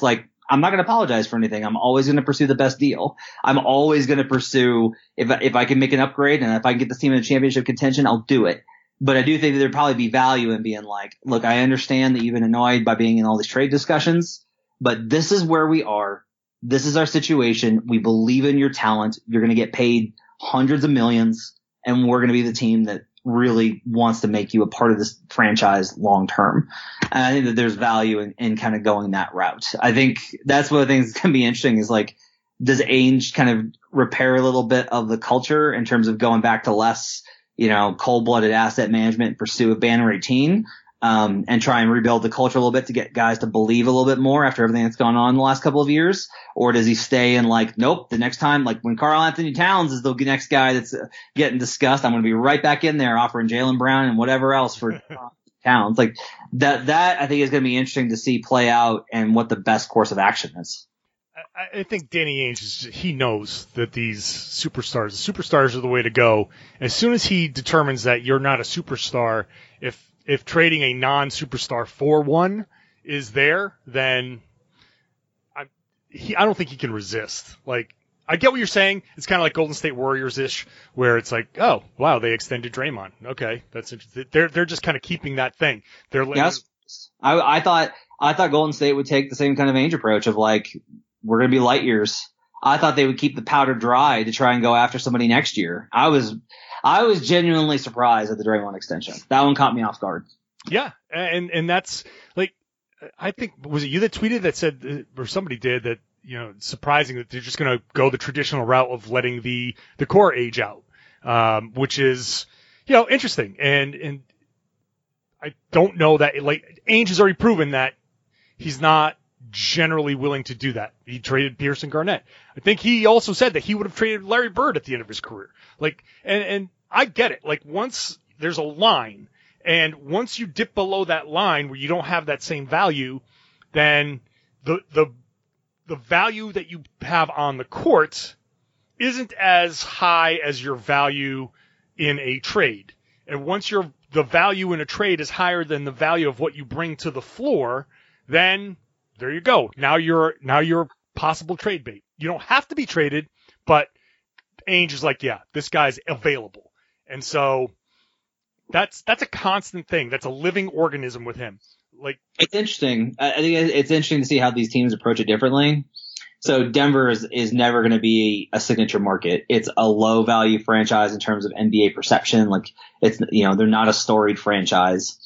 I'm not going to apologize for anything. I'm always going to pursue the best deal. I'm always going to pursue if if I can make an upgrade and if I can get this team in a championship contention, I'll do it. But I do think that there'd probably be value in being like, look, I understand that you've been annoyed by being in all these trade discussions, but this is where we are. This is our situation. We believe in your talent. You're going to get paid hundreds of millions, and we're going to be the team that really wants to make you a part of this franchise long term. And I think that there's value in, in kind of going that route. I think that's one of the things that's going to be interesting is like, does Ainge kind of repair a little bit of the culture in terms of going back to less, you know, cold-blooded asset management in pursuit of Banner eighteen, um, and try and rebuild the culture a little bit to get guys to believe a little bit more after everything that's gone on in the last couple of years? Or does he stay in like, nope, the next time, like when Karl Anthony Towns is the next guy that's uh, getting discussed, I'm going to be right back in there offering Jaylen Brown and whatever else for Towns. Like that, that I think is going to be interesting to see play out and what the best course of action is. I think Danny Ainge, is, he knows that these superstars, the superstars are the way to go. As soon as he determines that you're not a superstar, if if trading a non-superstar for one is there, then I, he, I don't think he can resist. Like, I get what you're saying. It's kind of like Golden State Warriors-ish, where it's like, oh, wow, they extended Draymond. Okay, that's interesting. They're they're just kind of keeping that thing. They're yes, I, I thought I thought Golden State would take the same kind of Ainge approach of like, we're going to be light years. I thought they would keep the powder dry to try and go after somebody next year. I was, I was genuinely surprised at the Draymond extension. That one caught me off guard. Yeah. And, and that's like, I think, was it you that tweeted that said, or somebody did that, you know, surprising that they're just going to go the traditional route of letting the, the core age out, um, which is, you know, interesting. And, and I don't know that, like, Ainge has already proven that he's not generally willing to do that. He traded Pierce and Garnett. I think he also said that he would have traded Larry Bird at the end of his career. Like, and, and I get it. Like, once there's a line, and once you dip below that line where you don't have that same value, then the, the, the value that you have on the court isn't as high as your value in a trade. And once your, the value in a trade is higher than the value of what you bring to the floor, then there you go. Now you're now you're a possible trade bait. You don't have to be traded, but Ainge is like, yeah, this guy's available. And so that's that's a constant thing. That's a living organism with him. Like, it's interesting. I think it's interesting to see how these teams approach it differently. So Denver is, is never going to be a signature market. It's a low value franchise in terms of N B A perception. Like, it's, you know, they're not a storied franchise.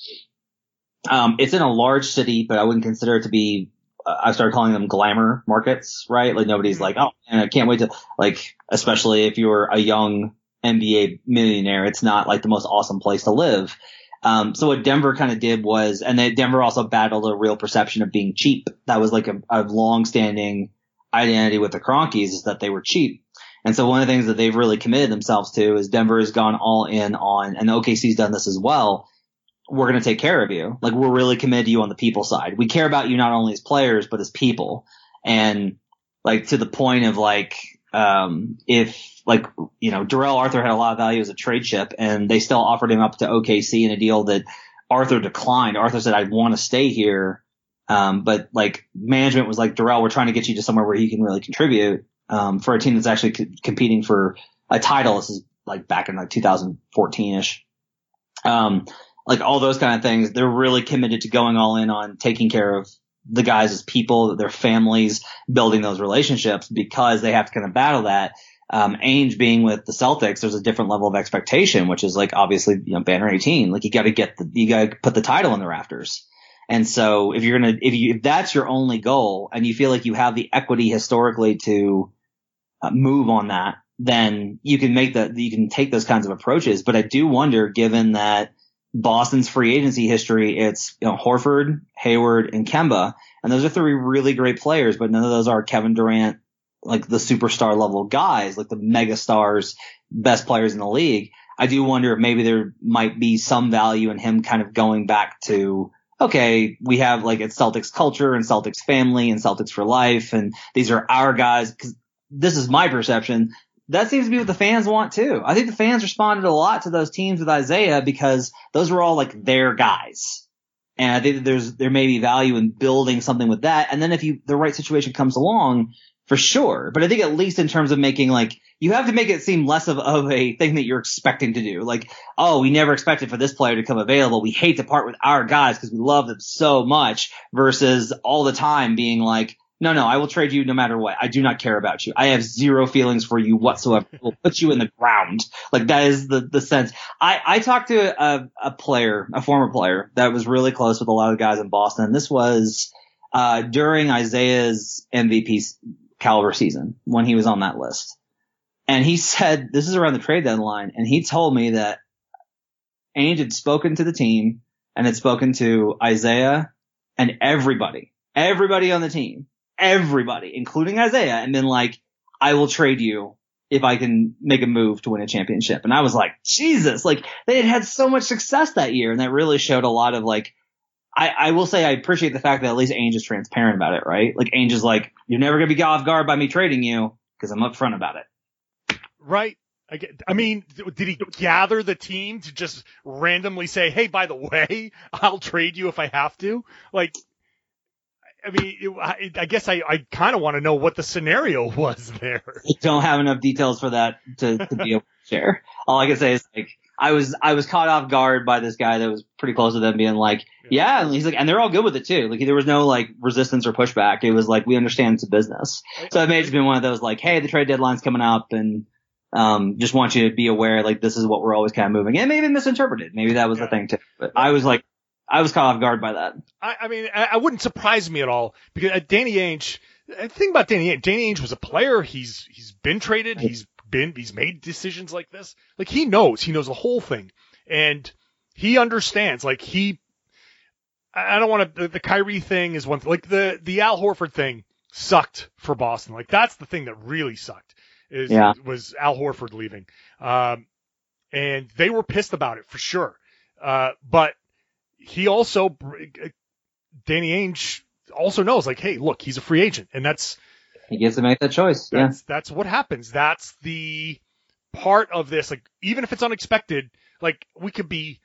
Um, it's in a large city, but I wouldn't consider it to be, uh, I started calling them glamour markets, right? Like, nobody's like, oh, man, I can't wait to, like, especially if you're a young N B A millionaire, it's not like the most awesome place to live. Um, so what Denver kind of did was, and they, Denver also battled a real perception of being cheap. That was like a, a long-standing identity with the Kroenkes, is that they were cheap. And so one of the things that they've really committed themselves to is Denver has gone all in on, and O K C's done this as well. We're going to take care of you. Like, we're really committed to you on the people side. We care about you not only as players, but as people. And like, to the point of like, um, if like, you know, Darrell Arthur had a lot of value as a trade chip, and they still offered him up to O K C in a deal that Arthur declined. Arthur said, I want to stay here. Um, but like, management was like, Darrell, we're trying to get you to somewhere where he can really contribute, um, for a team that's actually c- competing for a title. This is like back in like two thousand fourteen ish. Um, like all those kind of things, they're really committed to going all in on taking care of the guys as people, their families, building those relationships, because they have to kind of battle that. Um, Ainge being with the Celtics, there's a different level of expectation, which is like, obviously, you know, Banner eighteen, like you got to get the, you got to put the title in the rafters. And so if you're going to, if you, if that's your only goal and you feel like you have the equity historically to uh, move on that, then you can make that, you can take those kinds of approaches. But I do wonder, given that Boston's free agency history, it's, you know, Horford, Hayward, and Kemba, and those are three really great players, but none of those are Kevin Durant, like the superstar level guys, like the mega stars, best players in the league. I do wonder if maybe there might be some value in him kind of going back to, okay, we have like it's Celtics culture and Celtics family and Celtics for life, and these are our guys. Because this is my perception. That seems to be what the fans want too. I think the fans responded a lot to those teams with Isaiah because those were all like their guys. And I think that there's, there may be value in building something with that. And then if you, the right situation comes along, for sure. But I think at least in terms of making like, you have to make it seem less of, of a thing that you're expecting to do. Like, oh, we never expected for this player to come available. We hate to part with our guys because we love them so much, versus all the time being like, no, no, I will trade you no matter what. I do not care about you. I have zero feelings for you whatsoever. We'll put you in the ground. Like that is the, the sense. I, I talked to a, a player, a former player that was really close with a lot of guys in Boston. This was, uh, during Isaiah's M V P caliber season when he was on that list. And he said, this is around the trade deadline. And he told me that Ainge had spoken to the team and had spoken to Isaiah and everybody, everybody on the team. Everybody, including Isaiah, and been like, I will trade you if I can make a move to win a championship. And I was like, Jesus, like they had had so much success that year. And that really showed a lot of like, I, I will say I appreciate the fact that at least Ainge is transparent about it, right? Like Ainge is like, you're never going to be off guard by me trading you because I'm upfront about it. Right. I, get, I mean, did he gather the team to just randomly say, hey, by the way, I'll trade you if I have to? Like, I mean, it, I guess I, I kind of want to know what the scenario was there. I don't have enough details for that to, to be able to share. All I can say is like, I was, I was caught off guard by this guy that was pretty close to them being like, yeah, and he's like, and they're all good with it too. Like there was no like resistance or pushback. It was like, we understand it's a business. So it may have been one of those like, hey, the trade deadline's coming up and, um, just want you to be aware, like this is what we're always kind of moving. And maybe misinterpreted. Maybe that was yeah. the thing too. But I was like, I was caught off guard by that. I, I mean, I, I wouldn't surprise me at all because uh, Danny Ainge, the thing about Danny Ainge, Danny Ainge was a player. He's, he's been traded. He's been, he's made decisions like this. Like he knows, he knows the whole thing and he understands, like he, I don't want to, the, the Kyrie thing is one thing, like the, the Al Horford thing sucked for Boston. Like that's the thing that really sucked is, yeah. was Al Horford leaving. Um, and they were pissed about it for sure. Uh, but, he also, Danny Ainge also knows, like, hey, look, he's a free agent, and that's he gets to make that choice. That's, yeah, that's what happens. That's the part of this. Like, even if it's unexpected, like we could be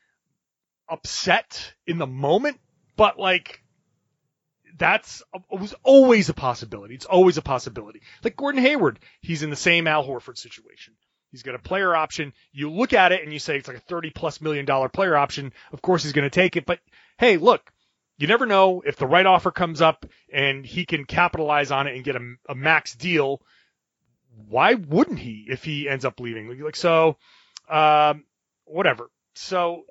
upset in the moment, but like that's it was always a possibility. It's always a possibility. Like Gordon Hayward, he's in the same Al Horford situation. He's got a player option. You look at it and you say it's like a thirty plus million dollar player option. Of course he's going to take it. But hey, look, you never know if the right offer comes up and he can capitalize on it and get a, a max deal. Why wouldn't he if he ends up leaving? Like, so, um, whatever. So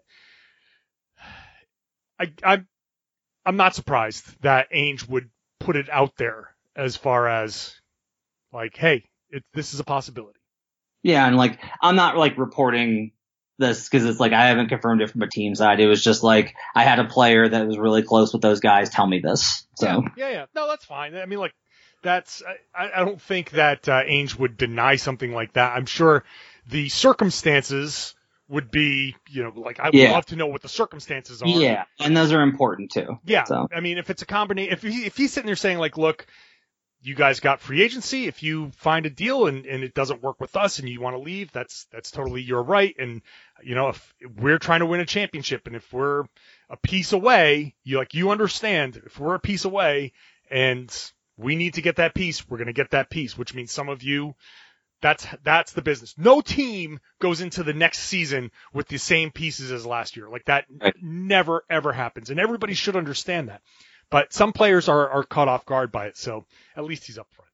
I, I'm, I'm not surprised that Ainge would put it out there as far as like, hey, it, this is a possibility. Yeah, and like I'm not like reporting this because it's like I haven't confirmed it from a team side. It was just like I had a player that was really close with those guys tell me this. So yeah, yeah, yeah. No, that's fine. I mean, like that's I, I don't think that uh, Ainge would deny something like that. I'm sure the circumstances would be, you know, like I would yeah. love to know what the circumstances are. Yeah, and those are important too. Yeah, so. I mean, if it's a combination, if he, if he's sitting there saying like, look, you guys got free agency. If you find a deal and, and it doesn't work with us and you want to leave, that's that's totally your right. And you know, if we're trying to win a championship and if we're a piece away, you like you understand if we're a piece away and we need to get that piece, we're going to get that piece, which means some of you, that's that's the business. No team goes into the next season with the same pieces as last year. Like that right. never ever happens, and everybody should understand that. But some players are, are caught off guard by it, so at least he's up front.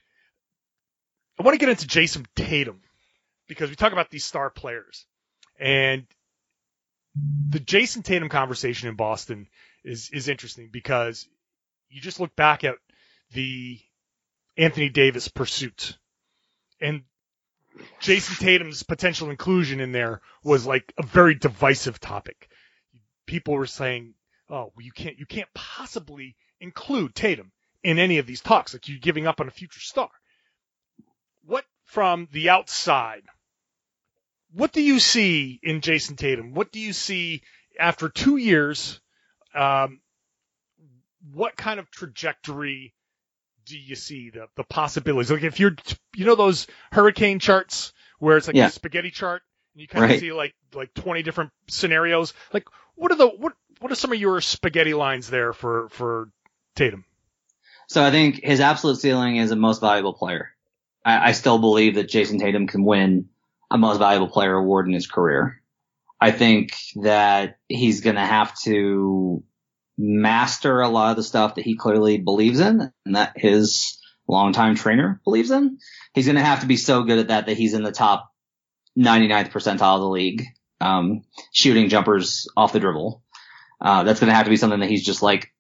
I want to get into Jason Tatum because we talk about these star players. And the Jason Tatum conversation in Boston is, is interesting because you just look back at the Anthony Davis pursuit. And Jason Tatum's potential inclusion in there was like a very divisive topic. People were saying, oh, well, you can't, you can't possibly include Tatum in any of these talks. Like you're giving up on a future star. What from the outside, what do you see in Jason Tatum? What do you see after two years? Um, what kind of trajectory do you see? The, the possibilities? Like if you're, you know, those hurricane charts where it's like yeah. a spaghetti chart and you kind of right. see like, like twenty different scenarios. Like what are the, what, what are some of your spaghetti lines there for, for Tatum? So I think his absolute ceiling is a most valuable player. I, I still believe that Jason Tatum can win a most valuable player award in his career. I think that he's going to have to master a lot of the stuff that he clearly believes in and that his longtime trainer believes in. He's going to have to be so good at that that he's in the top ninety-ninth percentile of the league, um, shooting jumpers off the dribble. Uh, that's going to have to be something that he's just like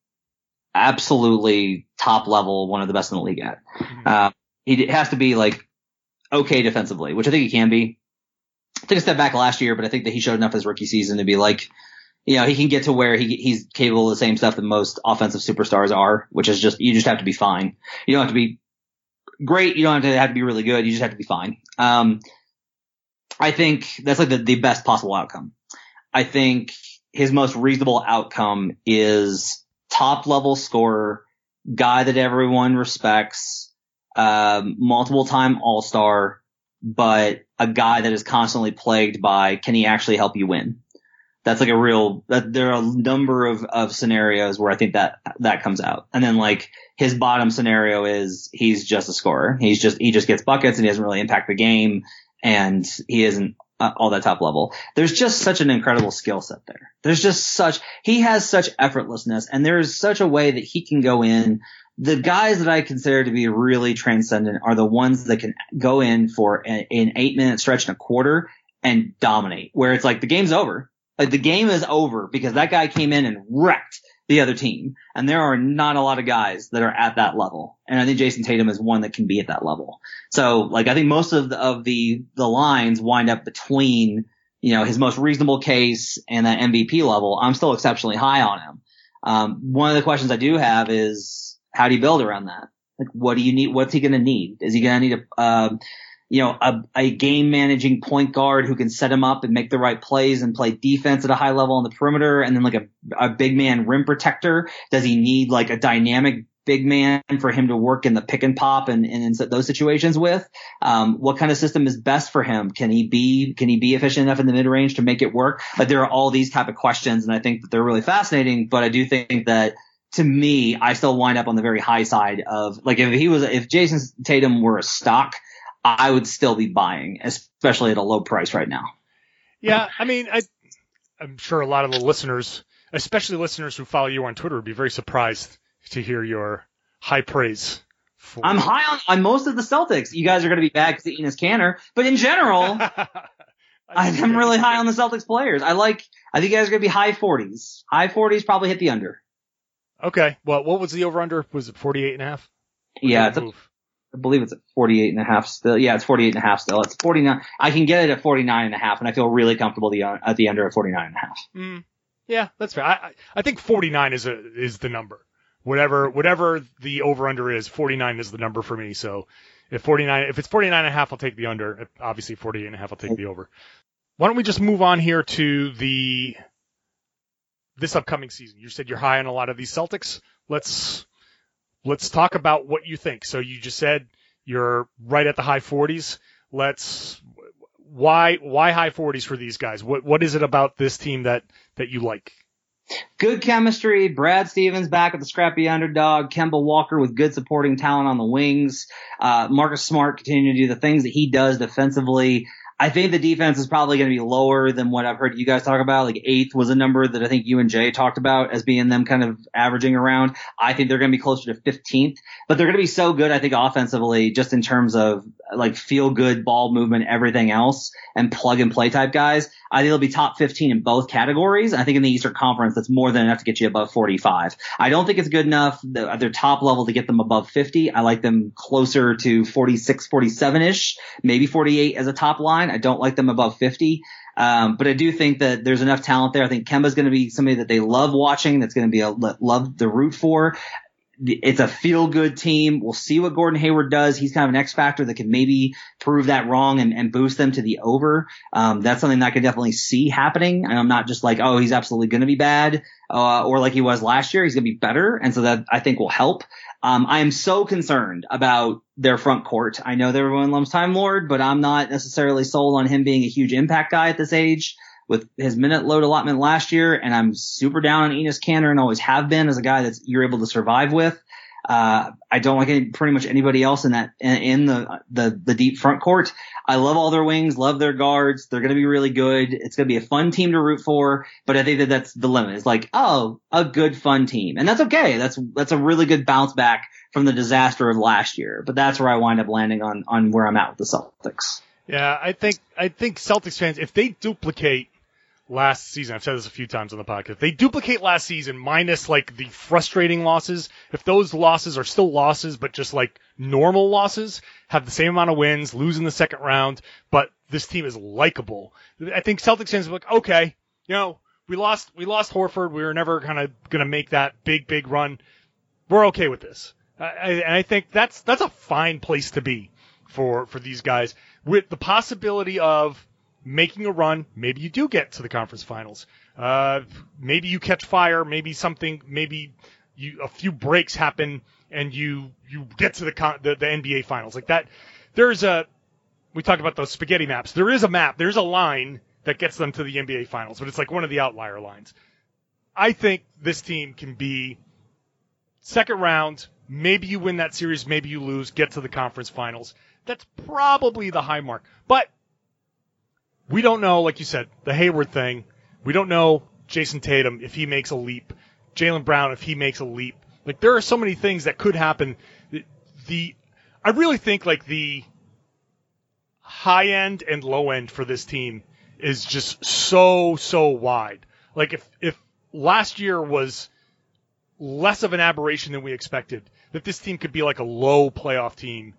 absolutely top level, one of the best in the league at. Mm-hmm. Uh, he has to be like okay defensively, which I think he can be. Took a step back last year, but I think that he showed enough his rookie season to be like, you know, he can get to where he he's capable of the same stuff that most offensive superstars are, which is just, you just have to be fine. You don't have to be great. You don't have to have to be really good. You just have to be fine. Um, I think that's like the, the best possible outcome. I think his most reasonable outcome is top level scorer, guy that everyone respects, um, multiple time all-star, but a guy that is constantly plagued by, can he actually help you win? That's like a real, that there are a number of, of scenarios where I think that, that comes out. And then like his bottom scenario is he's just a scorer. He's just, he just gets buckets and he doesn't really impact the game and he isn't uh, all that top level. There's just such an incredible skill set there. There's just such, he has such effortlessness and there's such a way that he can go in. The guys that I consider to be really transcendent are the ones that can go in for an, an eight minute stretch and a quarter and dominate, where it's like the game's over. Like the game is over because that guy came in and wrecked the other team. And there are not a lot of guys that are at that level. And I think Jason Tatum is one that can be at that level. So like I think most of the, of the, the lines wind up between, you know, his most reasonable case and that M V P level. I'm still exceptionally high on him. Um, one of the questions I do have is, how do you build around that? Like, what do you need? What's he going to need? Is he going to need a, uh, you know, a, a game managing point guard who can set him up and make the right plays and play defense at a high level on the perimeter? And then like a, a big man rim protector? Does he need like a dynamic big man for him to work in the pick and pop and, and in those situations with? Um, what kind of system is best for him? Can he be, can he be efficient enough in the mid range to make it work? Like there are all these type of questions and I think that they're really fascinating, but I do think that, to me, I still wind up on the very high side of like if he was if Jason Tatum were a stock, I would still be buying, especially at a low price right now. Yeah, I mean, I, I'm sure a lot of the listeners, especially listeners who follow you on Twitter, would be very surprised to hear your high praise. For... I'm high on, on most of the Celtics. You guys are going to be bad because of Enes Kanter, but in general, I'm really high on the Celtics players. I like. I think you guys are going to be high forties. High forties, probably hit the under. Okay. Well, what was the over-under? Was it forty-eight and a half? Yeah, it's a, I believe it's at forty-eight and a half still. Yeah, it's forty-eight and a half still. It's forty-nine. I can get it at forty-nine and a half, and I feel really comfortable the, at the under at forty-nine and a half. Mm, yeah, that's fair. I, I think forty-nine is a, is the number. Whatever, whatever the over-under is, forty-nine is the number for me. So if forty-nine, if it's forty-nine and a half, I'll take the under. If obviously forty-eight and a half, I'll take the over. Why don't we just move on here to the, this upcoming season? You said you're high on a lot of these Celtics. Let's let's talk about what you think. So you just said you're right at the high forties. Let's why why high forties for these guys? What what is it about this team that that you like? Good chemistry. Brad Stevens back at the scrappy underdog. Kemba Walker with good supporting talent on the wings. Uh, Marcus Smart continuing to do the things that he does defensively. I think the defense is probably going to be lower than what I've heard you guys talk about. Like eighth was a number that I think you and Jay talked about as being them kind of averaging around. I think they're going to be closer to fifteenth, but they're going to be so good, I think, offensively, just in terms of like feel good ball movement, everything else, and plug and play type guys. I think they'll be top fifteen in both categories. I think in the Eastern Conference, that's more than enough to get you above forty-five. I don't think it's good enough at their top level to get them above fifty. I like them closer to forty-six, forty-seven-ish, maybe forty-eight as a top line. I don't like them above fifty. Um, but I do think that there's enough talent there. I think Kemba's going to be somebody that they love watching, that's going to be a love to root for. It's a feel-good team. We'll see what Gordon Hayward does. He's kind of an X factor that can maybe prove that wrong and, and boost them to the over. Um, that's something that I can definitely see happening. And I'm not just like, oh, he's absolutely going to be bad, uh, or like he was last year. He's going to be better. And so that I think will help. Um, I am so concerned about their front court. I know that everyone loves Time Lord, but I'm not necessarily sold on him being a huge impact guy at this age. with his minute load allotment last year, and I'm super down on Enes Kanter and always have been as a guy that you're able to survive with. Uh, I don't like any, pretty much anybody else in that, in, in the, the, the deep front court. I love all their wings, love their guards. They're going to be really good. It's going to be a fun team to root for, but I think that that's the limit. It's like, oh, a good fun team. And that's okay. That's, that's a really good bounce back from the disaster of last year, but that's where I wind up landing on, on where I'm at with the Celtics. Yeah, I think, I think Celtics fans, if they duplicate last season, I've said this a few times on the podcast, if they duplicate last season minus like the frustrating losses, if those losses are still losses but just like normal losses, have the same amount of wins, lose in the second round, but this team is likable, I think Celtics fans are like, okay, you know, we lost we lost Horford, we were never kind of going to make that big, big run. We're okay with this. I, I, and I think that's that's a fine place to be for, for these guys, with the possibility of making a run. Maybe you do get to the conference finals. Uh, maybe you catch fire. Maybe something. Maybe you a few breaks happen and you you get to the con- the, the N B A finals like that. There's a we talked about those spaghetti maps. There is a map. There's a line that gets them to the N B A finals, but it's like one of the outlier lines. I think this team can be second round. Maybe you win that series. Maybe you lose. Get to the conference finals. That's probably the high mark, but we don't know, like you said, the Hayward thing. We don't know Jason Tatum if he makes a leap. Jaylen Brown if he makes a leap. Like, there are so many things that could happen. The, the I really think, like, the high end and low end for this team is just so, so wide. Like, if, if last year was less of an aberration than we expected, that this team could be like a low playoff team,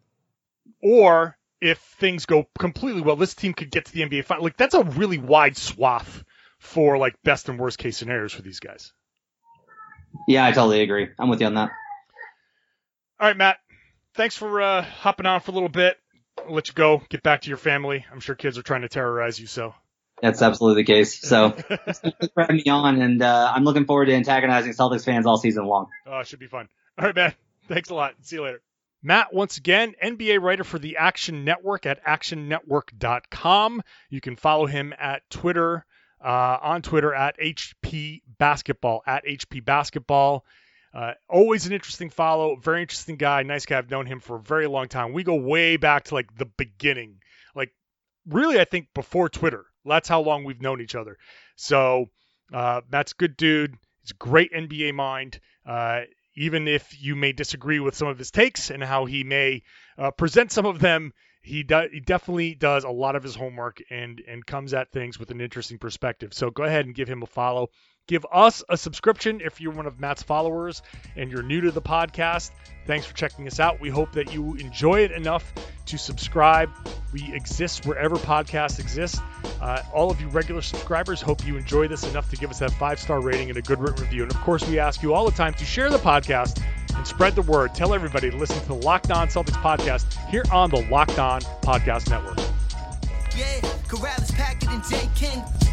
or if things go completely well, this team could get to the N B A final. Like, that's a really wide swath for like best and worst case scenarios for these guys. Yeah, I totally agree. I'm with you on that. All right, Matt. Thanks for uh, hopping on for a little bit. I'll let you go. Get back to your family. I'm sure kids are trying to terrorize you, so. That's absolutely the case. So, thanks for having me on, and uh, I'm looking forward to antagonizing Celtics fans all season long. Oh, it should be fun. All right, man. Thanks a lot. See you later. Matt, once again, N B A writer for the Action Network at action network dot com. You can follow him at Twitter, uh, on Twitter at H P Basketball, at H P Basketball. Uh, always an interesting follow, very interesting guy, nice guy. I've known him for a very long time. We go way back to like the beginning, like really, I think before Twitter. That's how long we've known each other. So uh, Matt's a good dude. He's a great N B A mind. Uh, Even if you may disagree with some of his takes and how he may uh, present some of them, he, do- he definitely does a lot of his homework and, and comes at things with an interesting perspective. So go ahead and give him a follow. Give us a subscription if you're one of Matt's followers and you're new to the podcast. Thanks for checking us out. We hope that you enjoy it enough to subscribe. We exist wherever podcasts exist. Uh, all of you regular subscribers, hope you enjoy this enough to give us that five-star rating and a good written review. And of course, we ask you all the time to share the podcast and spread the word. Tell everybody to listen to the Locked On Celtics podcast here on the Locked On Podcast Network. Yeah, Corrales, Packard, and J. King.